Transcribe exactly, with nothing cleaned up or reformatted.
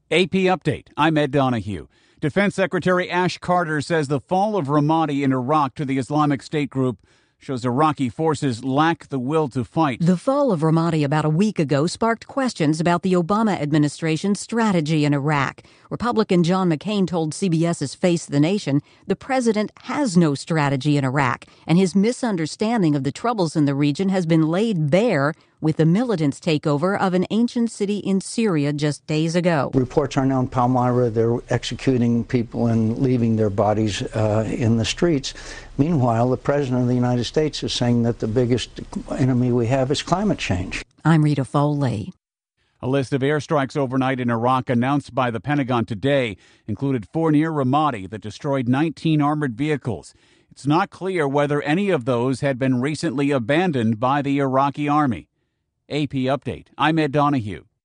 A P Update. I'm Ed Donahue. Defense Secretary Ash Carter says the fall of Ramadi in Iraq to the Islamic State group shows Iraqi forces lack the will to fight. The fall of Ramadi about a week ago sparked questions about the Obama administration's strategy in Iraq. Republican John McCain told CBS's Face the Nation the president has no strategy in Iraq, and his misunderstanding of the troubles in the region has been laid bare with the militants' takeover of an ancient city in Syria just days ago. Reports are now in Palmyra. They're executing people and leaving their bodies uh, in the streets. Meanwhile, the President of the United States is saying that the biggest enemy we have is climate change. I'm Rita Foley. A list of airstrikes overnight in Iraq announced by the Pentagon today included four near Ramadi that destroyed nineteen armored vehicles. It's not clear whether any of those had been recently abandoned by the Iraqi army. A P Update. I'm Ed Donahue.